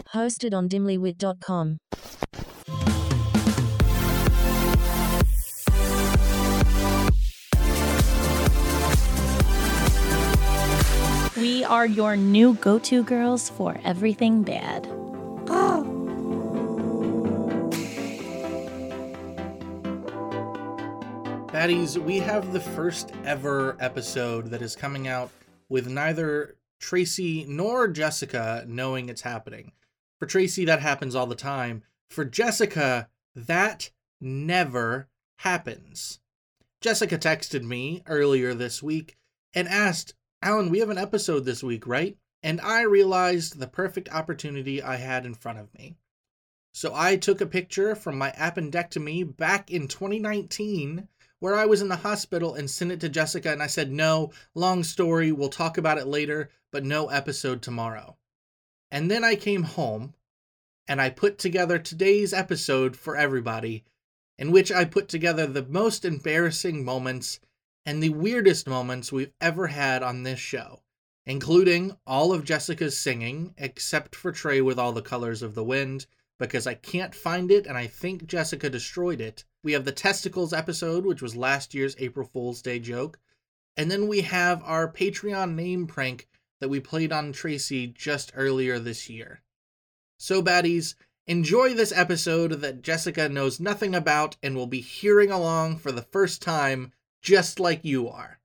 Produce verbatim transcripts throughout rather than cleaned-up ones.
Hosted on dimly wit dot com. We are your new go-to girls for everything bad. Oh. Baddies, we have the first ever episode that is coming out with neither Tracy nor Jessica knowing it's happening. For Tracy, that happens all the time. For Jessica, that never happens. Jessica texted me earlier this week and asked, Alan, we have an episode this week, right? And I realized the perfect opportunity I had in front of me. So I took a picture from my appendectomy back in twenty nineteen, where I was in the hospital, and sent it to Jessica, and I said, no, long story, we'll talk about it later, but no episode tomorrow. And then I came home, and I put together today's episode for everybody, in which I put together the most embarrassing moments and the weirdest moments we've ever had on this show, including all of Jessica's singing, except for Trey with All the Colors of the Wind, because I can't find it, and I think Jessica destroyed it. We have the Testicles episode, which was last year's April Fool's Day joke, and then we have our Patreon name prank that we played on Tracy just earlier this year. So, baddies, enjoy this episode that Jessica knows nothing about and will be hearing along for the first time, just like you are.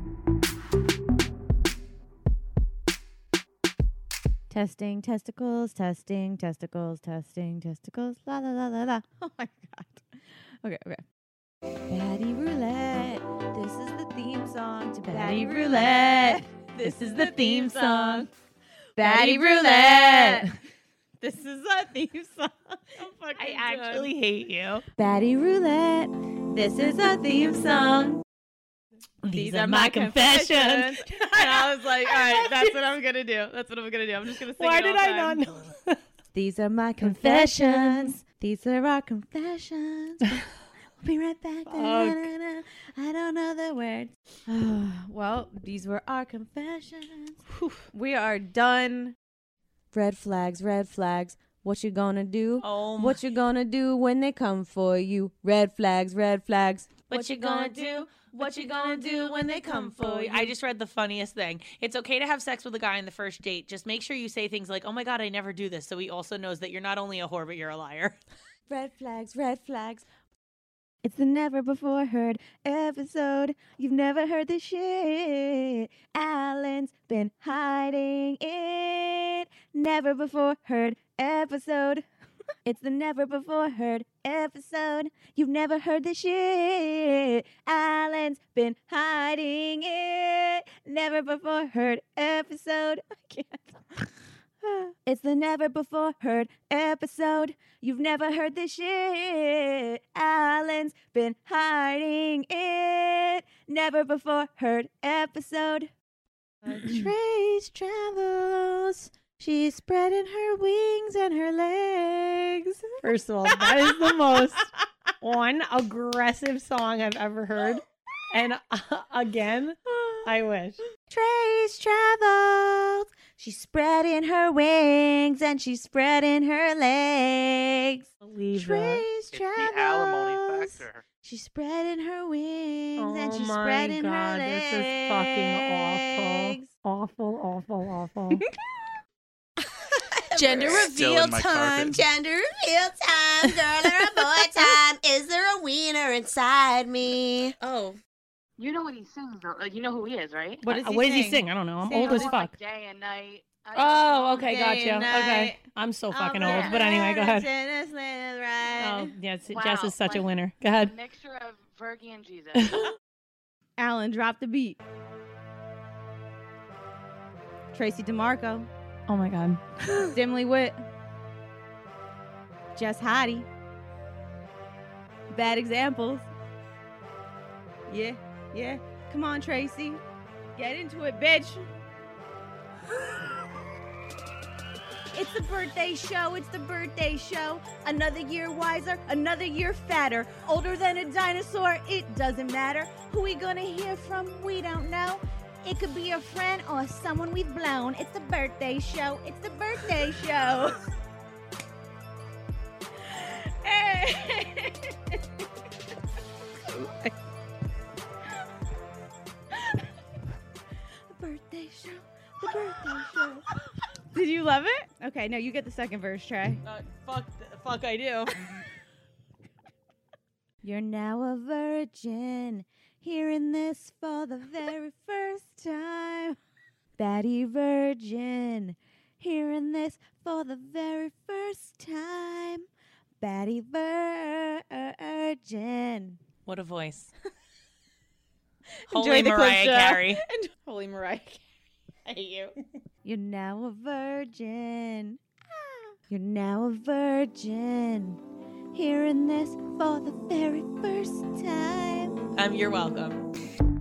Testing, testicles, testing, testicles, testing, testicles, la la la la la. Oh my god. Okay, okay. Baddie Roulette, this is the theme song to Baddie Roulette. This is the theme song. Baddie Roulette. This is a theme song. I actually hate you. Baddie Roulette. This is a theme song. These are my confessions. And I was like, all right, that's what I'm going to do. That's what I'm going to do. I'm just going to sing Why it all did I time. not know? These are my confessions. These are our confessions. We'll be right back. Da-da-da-da. I don't know the words. Well, these were our confessions. We are done. Red flags, red flags. What you gonna do? Oh my. What you gonna do when they come for you? Red flags, red flags. What you gonna do? What you gonna do when they come for you? I just read the funniest thing. It's okay to have sex with a guy on the first date. Just make sure you say things like, oh my God, I never do this. So he also knows that you're not only a whore, but you're a liar. Red flags, red flags. It's the never before heard episode. You've never heard this shit. Alan's been hiding it. Never before heard episode. It's the never before heard episode. You've never heard this shit. Alan's been hiding it. Never before heard episode. I can't. It's the never before heard episode. You've never heard this shit. Alan's been hiding it. Never before heard episode. Trace travels. She's spreading her wings and her legs. First of all, that is the most one aggressive song I've ever heard. And uh, again, I wish. Trace travels. She's spreading her wings and she's spreading her legs. Believe Trace It's travels. the alimony factor. She's spreading her wings Oh and she's my spreading God, her legs. this is fucking awful. Awful, awful, awful. Gender Still reveal in my time. carpet. Gender reveal time. Girl or a boy time. Is there a wiener inside me? Oh. You know what he sings, though. Like, you know who he is, right? What does Uh, he what does he sing? sing? I don't know. I'm Sing old all as the- fuck. Like day and night. I don't Oh, know. okay, Day gotcha. and Okay. night. I'm so fucking I'll old. But anyway, go ahead. ahead. Oh, yes, Wow, Jess is such a like- winner. Go A ahead. mixture of Fergie and Jesus. Alan, drop the beat. Tracy DeMarco, Oh my God. Dimly Wit, Jess Hottie, Bad Examples. Yeah, yeah. Come on, Tracy. Get into it, bitch. It's the birthday show. It's the birthday show. Another year wiser, another year fatter. Older than a dinosaur, it doesn't matter. Who we gonna hear from? We don't know. It could be a friend or someone we've blown. It's the birthday show. It's the birthday show. Okay, no, you get the second verse, Trey. Uh, fuck, fuck, I do. You're now a virgin, hearing this for the very first time. Batty virgin, hearing this for the very first time. Batty virgin. What a voice. Enjoy Holy the clip, Mariah Joe. Carey. Holy Mariah. I hate you. You're now a virgin. You're now a virgin, hearing this for the very first time. Um, you're welcome.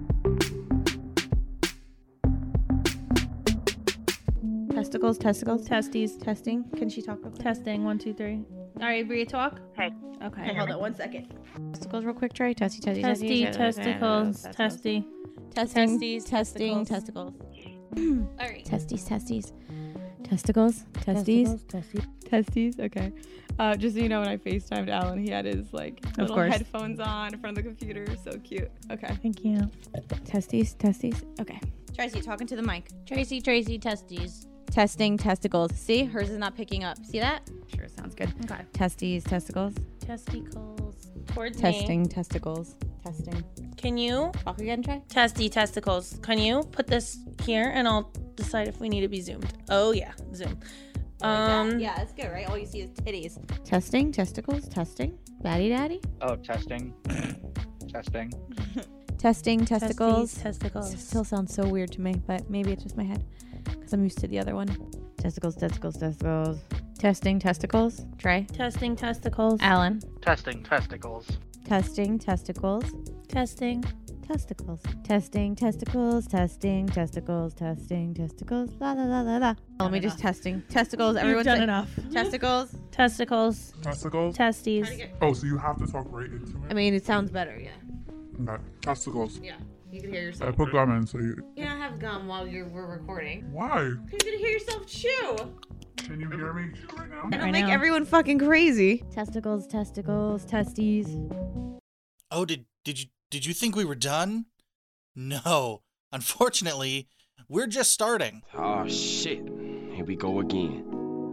Testicles, testicles, testes, testing. Can she talk real quick? Testing, one, two, three. All right, Bria, talk. Hey. Okay. Hey, Hold on one second. Testicles real quick, Trey. Testy, testy, Testy, testy, testicles, testy. Testing, Testes, testing, testicles. testicles. All right. Testes, testes. Testicles, testes. Testes, okay. Uh, just so you know, when I FaceTimed Alan, he had his like Of little course. headphones on in front of the computer. So cute. Okay. Thank you. Testes, testes. Okay. Tracy, talking to the mic. Tracy, Tracy, testes. Testing, testicles. See, hers is not picking up. See that? Sure, sounds good. Okay. Testes, testicles. Testicles. Towards Testing, testicles. Testing. me. Can you, Talk again, Trey. testy testicles, can you put this here and I'll decide if we need to be zoomed? Oh, yeah, zoom. Um, yeah, that's good, right? All you see is titties. Testing, testicles, testing. Batty daddy. Oh, testing. testing. Testing, testicles. Testicles. Still sounds so weird to me, but maybe it's just my head because I'm used to the other one. Testicles, testicles, testicles. Testing, testicles. Trey. Testing, testicles. Alan. Testing testicles. Testing, testicles. Testing. Testicles. Testing, testicles, testing, testicles, testing, testicles. La la la la la. Let me just testing. Testicles, You've everyone done say enough. testicles. Testicles. Testicles? Testes. Oh, so you have to talk right into I it? mean, it sounds better, yeah. Okay. Testicles. Yeah. You can hear I yourself. put gum in so you. You don't have gum while you're we're recording. Why? You're gonna hear yourself chew. Can you hear me chew right now? It'll I make know. everyone fucking crazy. Testicles, testicles, testes. Oh, did did you did you think we were done? No. Unfortunately, we're just starting. Oh shit. Here we go again.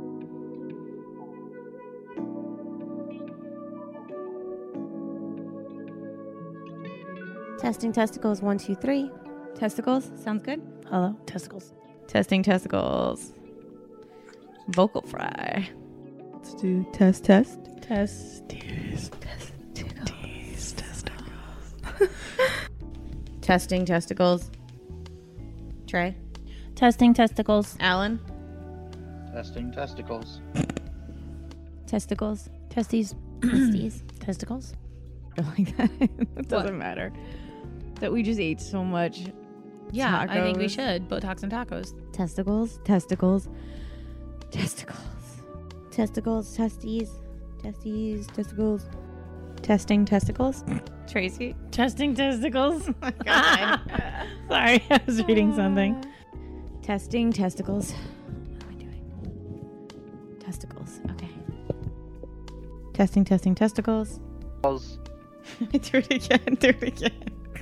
Testing testicles, one, two, three. Testicles, sounds good. Hello. Testicles. Testing testicles. Vocal fry. Let's do test, test. Testes. Testicles. Testicles. Testing testicles. Trey. Testing, testicles. Alan. Testing testicles. Testicles. Testes. Testes. Testicles. Like that. It doesn't matter. That we just ate so much. Yeah, I think we Tacos. should. Botox and tacos. Testicles. Testicles. Testicles. Testicles. Testes. Testes. Testicles. Testing testicles. Tracy. Testing testicles. Oh God. Sorry, I was reading something. Testing testicles. What am I doing? Testicles. Okay. Testing, testing, testicles. Balls. Do it again. Do it again.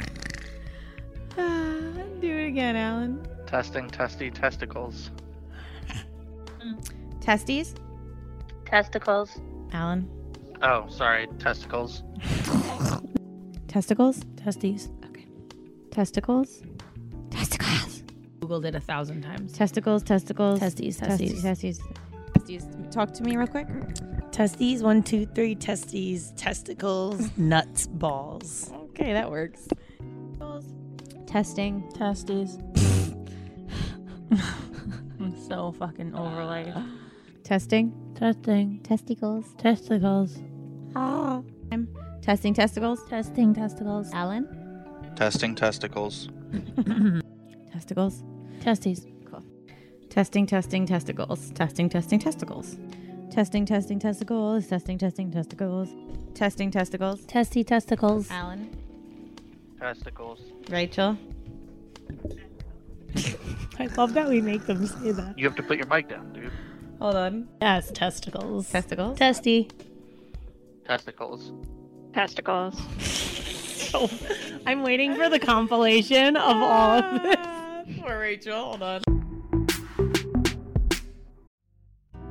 Ah, do it again, Alan. Testing testy testicles. Testes. Testicles. Alan. Oh, sorry. Testicles. Testicles. Testes. Okay. Testicles. Testicles. Googled it a thousand times. Testicles. Testicles. Testes, Testes. testes. Testes. Testes. Talk to me real quick. testes, one, two, three, testes, testicles, nuts, balls. Okay, that works. Testing. Testes. I'm so fucking overlaid. Testing. Testing. Testicles. Testicles. Ah. Testing testicles. Testing testicles. Alan. Testing testicles. Testicles. Testes. Testing, testing, testicles. Testing, testing, testicles. Testing, testing, testicles. Testing, testing, testicles. Testing, testicles. Testy testicles. Alan. Testicles. Rachel. I love that we make them say that. You have to put your mic down, dude. Hold on. Yes, testicles. Testicles. Testy. Testicles. Testicles. So, I'm waiting for the compilation of all of this. Poor Rachel. Hold on.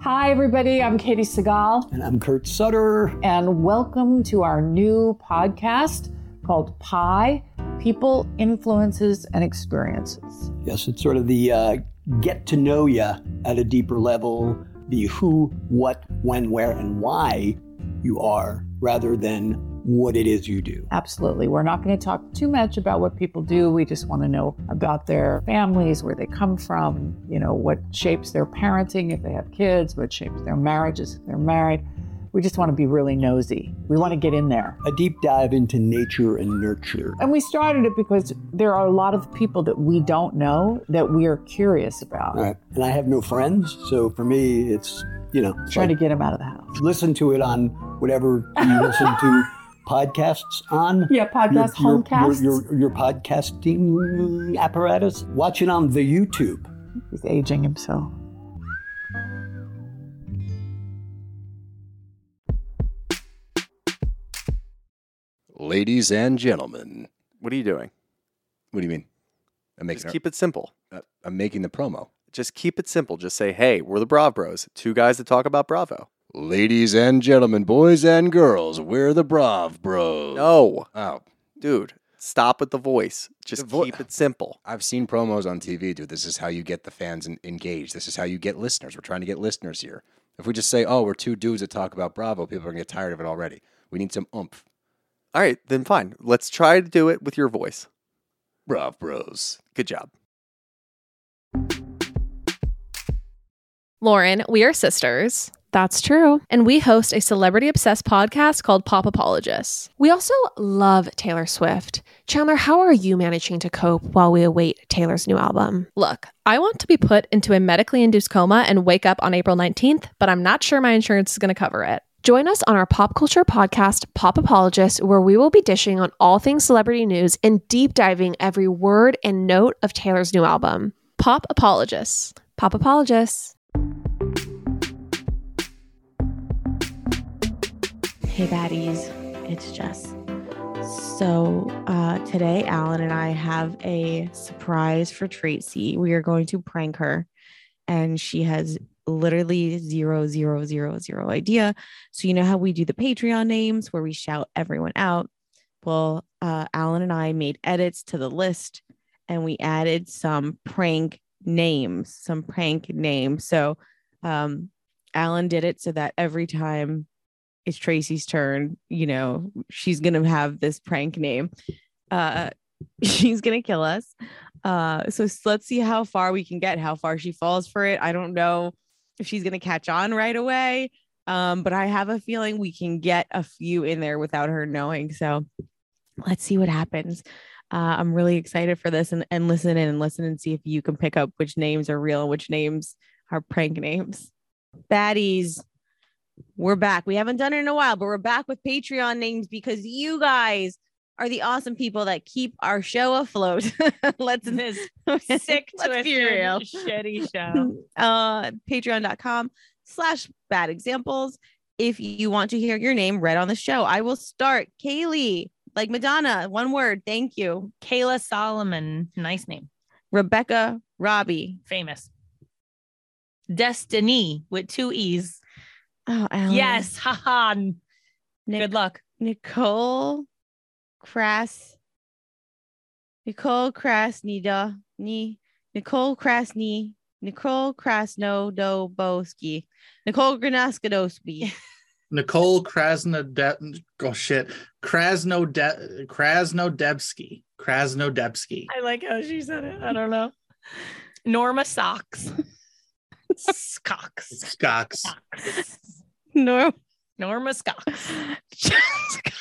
Hi, everybody. I'm Katie Segal. And I'm Kurt Sutter. And welcome to our new podcast called Pi, People, Influences, and Experiences. Yes, it's sort of the uh, get to know you at a deeper level, the who, what, when, where, and why you are, rather than what it is you do. Absolutely. We're not going to talk too much about what people do. We just want to know about their families, where they come from, you know, what shapes their parenting if they have kids, what shapes their marriages if they're married. We just want to be really nosy. We want to get in there. A deep dive into nature and nurture. And we started it because there are a lot of people that we don't know that we are curious about. All right. And I have no friends, so for me, it's, you know. Try like, to get them out of the house. Listen to it on whatever you listen to podcasts on. Yeah, podcast, your, homecasts. Your, your, your podcasting apparatus. Watch it on the YouTube. He's aging himself. Ladies and gentlemen. What are you doing? What do you mean? I'm making Just a- keep it simple. uh, I'm making the promo. Just keep it simple. Just say, hey, we're the Brav Bros. Two guys that talk about Bravo. Ladies and gentlemen, boys and girls, we're the Brav Bros. No. Oh. Dude, stop with the voice. Just The vo- keep it simple. I've seen promos on T V, dude. This is how you get the fans en- engaged. This is how you get listeners. We're trying to get listeners here. If we just say, oh, we're two dudes that talk about Bravo, people are going to get tired of it already. We need some oomph. All right, then fine. Let's try to do it with your voice. Brav Bros. Good job. Lauren, we are sisters. That's true. And we host a celebrity obsessed podcast called Pop Apologists. We also love Taylor Swift. Chandler, how are you managing to cope while we await Taylor's new album? Look, I want to be put into a medically induced coma and wake up on April nineteenth, but I'm not sure my insurance is going to cover it. Join us on our pop culture podcast, Pop Apologists, where we will be dishing on all things celebrity news and deep diving every word and note of Taylor's new album. Pop Apologists. Pop Apologists. Hey baddies, it's Jess. So uh, today, Alan and I have a surprise for Tracy. We are going to prank her, and she has literally zero, zero, zero, zero idea. So you know how we do the Patreon names where we shout everyone out? Well, uh, Alan and I made edits to the list, and we added some prank names, some prank names. So um, Alan did it so that every time it's Tracy's turn, you know, she's going to have this prank name. Uh, she's going to kill us. Uh, so let's see how far we can get, how far she falls for it. I don't know if she's going to catch on right away. Um, but I have a feeling we can get a few in there without her knowing. So let's see what happens. Uh, I'm really excited for this, and, and listen in and listen and see if you can pick up which names are real and which names are prank names. Baddies. We're back. We haven't done it in a while, but we're back with Patreon names because you guys are the awesome people that keep our show afloat. Let's this sick, let's be real. shitty show. Uh, Patreon.com slash bad examples. If you want to hear your name read on the show, I will start. Kaylee, like Madonna, one word. Thank you. Kayla Solomon, nice name. Rebecca Robbie, famous. Destiny with two E's. Oh, Alan. Yes, haha. Good luck. Nicole Kras. Nicole Krasnida. Ni Nicole Krasny. Nicole Krasnodobowski. Nicole Granaskadowski. Nicole Krasnodeb. Oh shit, Krasnode Krasnodebski. Krasnodebski. I like how she said it. I don't know. Norma Socks. Scocks. Scocks. Norm. Norma Scocks. Jessica.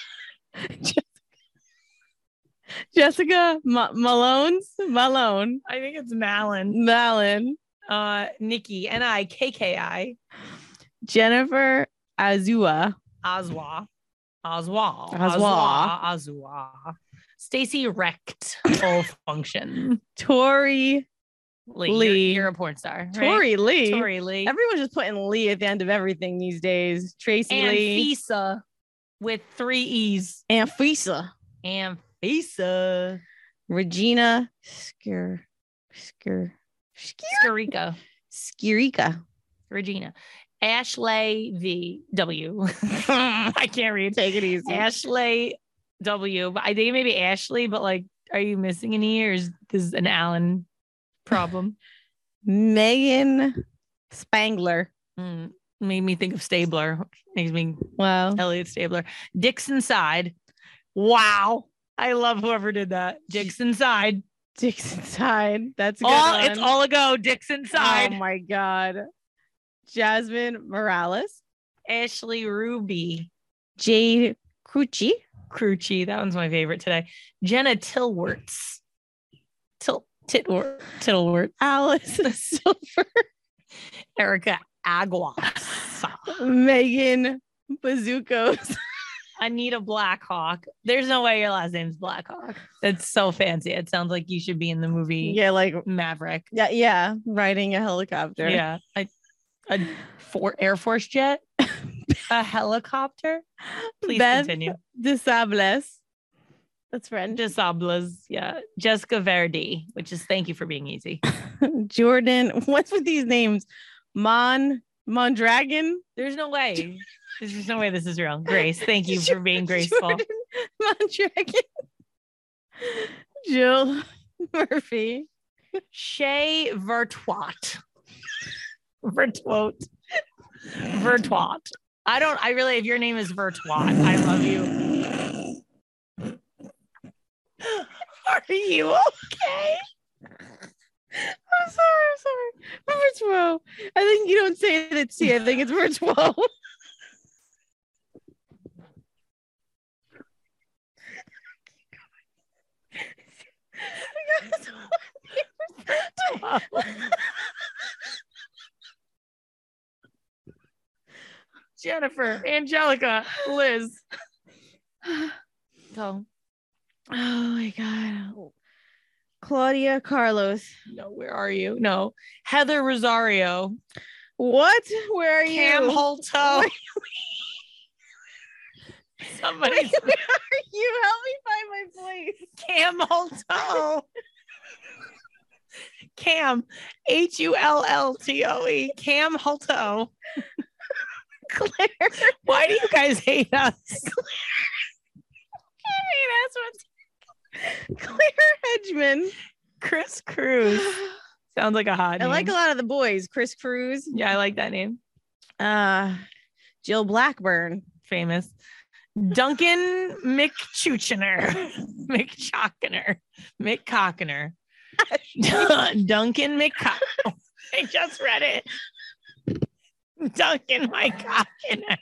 Jessica Ma- Malone's Malone. I think it's Malin. Malin. Uh, Nikki. N I K K I. Jennifer Azua. Azwa. Azwa. Azwa. Azwa. Stacy Wrecked. Full function. Tori Lee. Lee. You're, you're a porn star. Right? Tori Lee. Tori Lee. Everyone's just putting Lee at the end of everything these days. Tracy and Lee. Fisa with three E's. And Fisa. And Fisa. Regina Skir Skir Skirika. Skirika. Regina. Ashley V W. I can't read. Take it easy. Ashley W. But I think maybe Ashley, but like, are you missing an E or is this an Allen problem? Megan Spangler. Mm, made me think of Stabler. Makes me Wow. Elliot Stabler. Dixon Side. Wow. I love whoever did that. Dixon Side. Dixon Side. That's a good All, one. it's all a go. Dixon Side. Oh my God. Jasmine Morales. Ashley Ruby. Jade Crucci. Crucci. That one's my favorite today. Jenna Tilwerts. Til Titwort. Tittlewort. Alice Silver. Erica Aguas. Megan Bazookas. Anita Blackhawk. There's no way your last name's Blackhawk. That's so fancy. It sounds like you should be in the movie Yeah, like Maverick. yeah, yeah. Riding a helicopter. Yeah. A, a for Air Force jet. A helicopter. Please Beth continue. DeSables. That's French. Desables. Yeah. Jessica Verdi, which is thank you for being easy. Jordan. What's with these names? Mon Mondragon. There's no way. There's just no way this is real. Grace, thank you for being graceful. Jordan Mondragon. Jill Murphy. Shay Vertwat. Vertwot. Vertwat. I don't, I really, if your name is Vertwat, I love you. Are you okay? I'm sorry, I'm sorry. Virtuo. I think you don't say the T. I think it's Virtuo. Jennifer, Angelica, Liz. So, Oh my God. Claudia Carlos. no, where are you? No, Heather Rosario. What? Where are Cam you? Holto. Somebody. Where are you? Help me find my place. Cam Holto. Cam. H U L L T O E. Cam Holto. Claire. Why do you guys hate us? I mean, that's what. Claire Hedgeman. Chris Cruz. Sounds like a hot I name. like a lot of the boys. Chris Cruz. Yeah, I like that name. Uh, Jill Blackburn. Famous. Duncan McChuchiner. McChockiner. McCockiner. Duncan McCock. I just read it. Duncan McCockiner.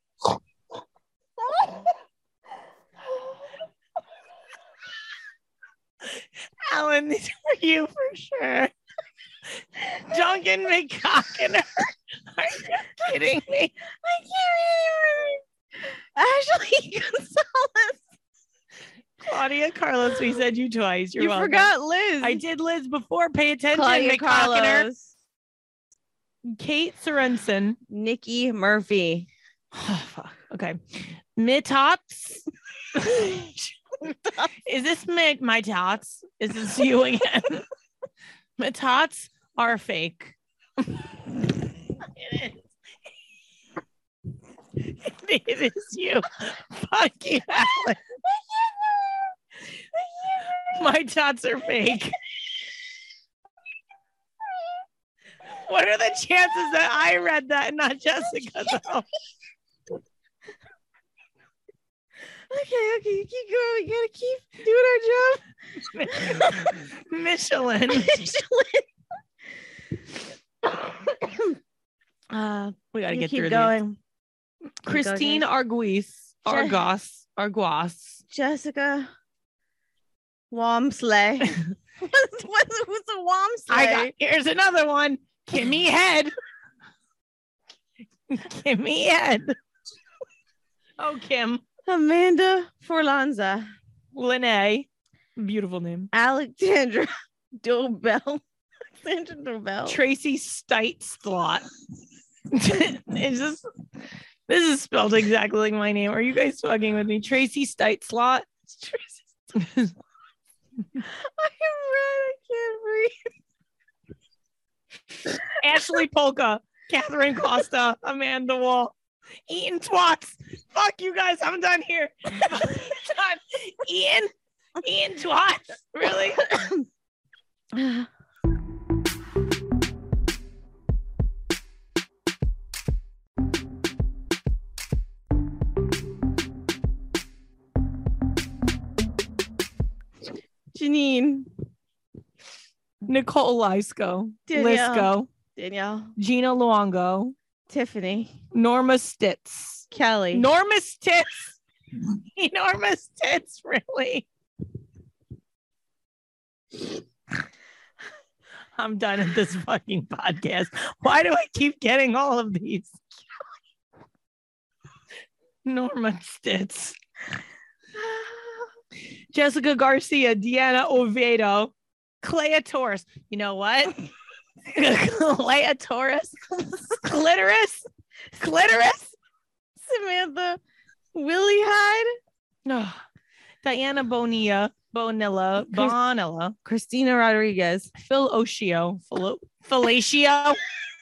Alan, these are for you for sure. Duncan McCockiner. Are you kidding me? I can't read Ashley Gonzalez. Claudia Carlos, we said you twice. You're You welcome. forgot Liz. I did Liz before. Pay attention, Claudia McCockiner. Carlos. Kate Sorensen. Nikki Murphy. Oh, fuck. Okay. Mitots. Is this my, my tots? Is this you again? My tots are fake. It is. It is you. Fuck you, Alan. My tots are fake. What are the chances that I read that and not Jessica, though? Okay, okay, you keep going. We gotta keep doing our job. Michelin. Michelin. uh, We gotta you get keep through going. these. Christine Keep going. Arguis. Argos. Argos. Jessica Wamsley. what's, what's, what's a Wamsley? I got, here's another one. Kimmy Head. Kimmy Head. Oh, Kim. Amanda Forlanza. Lene. Beautiful name. Alexandra Dobell. Alexandra Dobell. Tracy Stite Slot. Is this this is spelled exactly like my name? Are you guys fucking with me? Tracy Stite Slot. I am red. I can't breathe. Ashley Polka. Catherine Costa, Amanda Wall, Ian Twats. Fuck you guys, I'm done here. I'm done. Ian, Ian Twats, really? Janine, Nicole Lisco, Danielle. Lisco, Danielle, Gina Luongo, Tiffany, Norma Stitz, Kelly, Norma Stitz, Norma Stitz, really? I'm done at this fucking podcast. Why do I keep getting all of these? Norma Stitz, Jessica Garcia, Deanna Oviedo, Clea Torres. You know what? Clea Torres, Clitoris, Clitoris, Samantha, Willie Hyde, no, Diana Bonilla, Bonilla, Chris- Bonilla, Christina Rodriguez, Phil Oshio, Phil- Fellatio.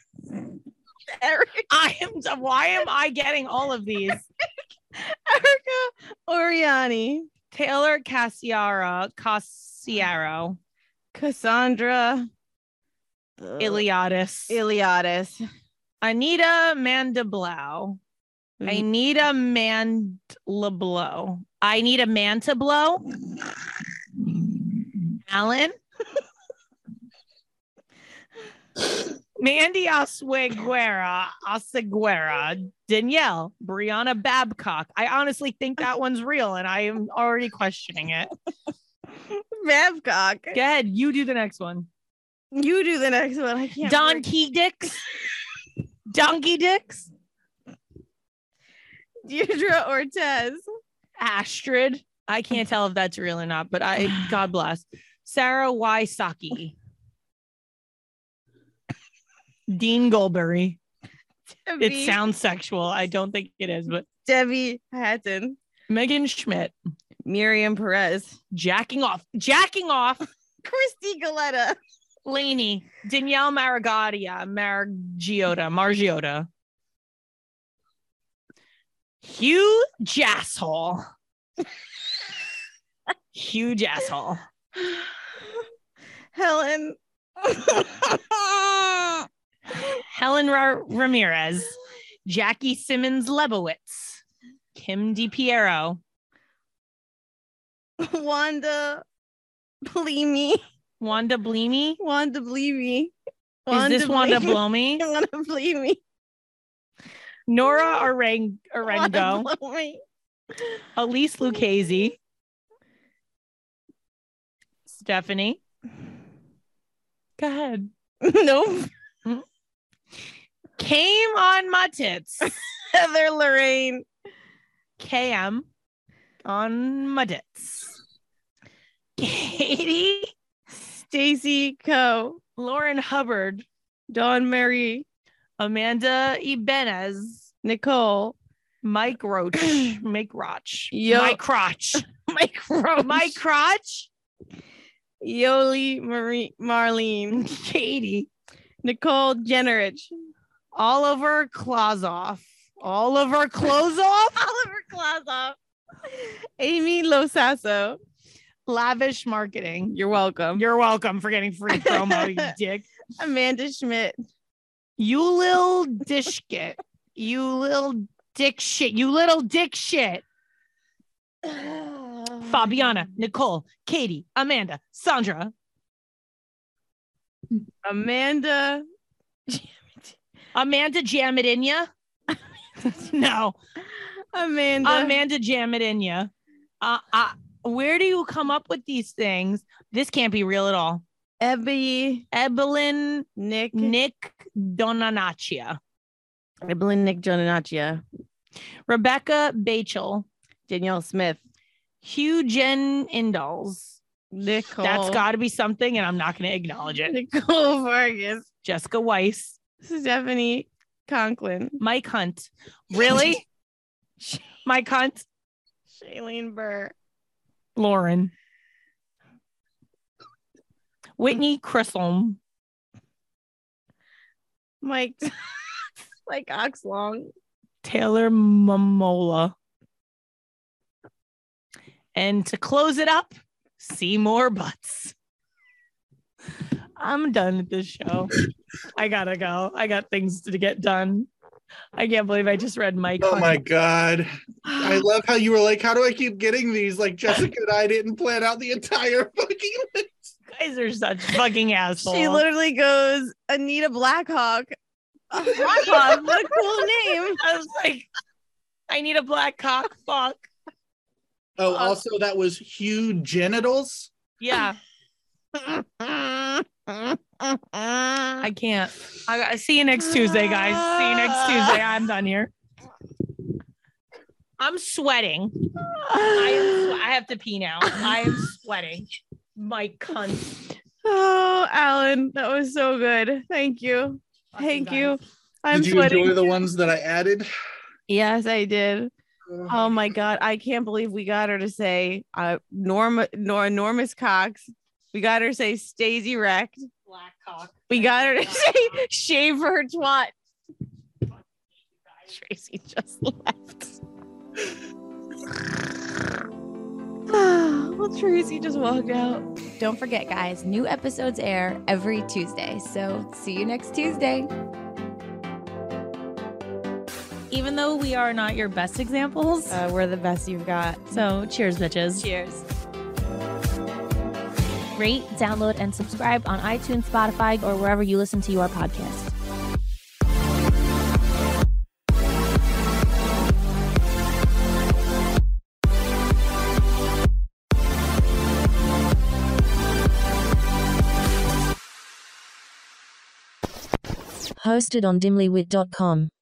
Eric, I am. Why am I getting all of these? Erica Oriani, Taylor Cassiara, Cassiaro, Cassandra Iliadis, Iliadis, Anita Mandablau. I need a man blow. I need a man to blow. Alan. Mandy Osweguera, Oseguera, Danielle, Brianna Babcock. I honestly think that one's real, and I am already questioning it. Babcock. Go ahead, you do the next one. You do the next one. I can't. Don Key Dix, Donkey Dix, Deirdre Ortez, Astrid. I can't tell if that's real or not, but I God bless. Sarah Y. Saki. Dean Goldberry. Debbie, It sounds sexual. I don't think it is, but Debbie Hatton, Megan Schmidt, Miriam Perez, jacking off, jacking off, Christy Galetta, Laney, Danielle Marigatia, Margiota, Margiota, Hugh Jasshole, huge asshole, Helen, Helen Ra- Ramirez, Jackie Simmons Lebowitz, Kim DiPiero, Wanda Bleemy, Wanda Bleemy. Wanda Bleemy, Is this Wanda Blomy? Wanda Bleemy, Nora Areng- Arengo, Wanda Blomy, Elise Lucchese, Stephanie. Go ahead. Nope. Came on my tits. Heather Lorraine, K M on my tits. Katie, Stacy Coe, Lauren Hubbard, Dawn Marie, Amanda Ibanez, Nicole, Mike Roach, Mike Roach, Yo- Mike Crotch, Mike Roach, Mike Crotch, Yoli Marie Marlene, Katie, Nicole Jennerich, Oliver Klozoff, Oliver Clothes off, Oliver Klazoff, Amy Losasso, Lavish Marketing. You're welcome. You're welcome for getting free promo, you dick. Amanda Schmidt, You little dishkit. You little dick shit. You little dick shit. Fabiana, Nicole, Katie, Amanda, Sandra, Amanda, Amanda Jam It In Ya. No, Amanda, Amanda Jam It In Ya. Uh, uh, where do you come up with these things? This can't be real at all. Ebby, Evelyn Nick, Nick Donanaccia, Evelyn Nick Jonanaccia, Rebecca Bachel, Danielle Smith, Hugh Jen Ingalls. Nicole, That's got to be something, and I'm not going to acknowledge it. Nicole Vargas, Jessica Weiss, Stephanie Conklin, Mike Hunt. Really? Mike Hunt, Shailene Burr, Lauren, Whitney Chisholm, Mike, My cock's long. Taylor Momola. And to close it up, see more butts. I'm done with this show. I gotta go. I got things to get done. I can't believe I just read Mike. Oh my God. I love how you were like, how do I keep getting these? Like Jessica and I didn't plan out the entire fucking list. You guys are such fucking assholes. She literally goes, Anita Blackhawk. Uh, Blackhawk, what a cool name. I was like, I need a black cock. Fuck. Oh, also that was Hugh Genitals. Yeah. I can't. I got, see you next Tuesday, guys. See you next Tuesday. I'm done here. I'm sweating. I, am, swe- I have to pee now. I am sweating. My cunt. Oh, Alan, that was so good. Thank you. Thank you. I'm Did you sweating. enjoy the ones that I added? Yes, I did. Oh my God. I can't believe we got her to say uh Norma nor enormous cocks. We got her to say Stacey wrecked. Black cock. We got her to say shave her twat. Tracy just left. Well, Tracy just walked out. Don't forget, guys, new episodes air every Tuesday. So see you next Tuesday. Even though we are not your best examples, uh, we're the best you've got. So cheers, bitches. Cheers. Rate, download, and subscribe on iTunes, Spotify, or wherever you listen to your podcast. Hosted on dimlywit dot com.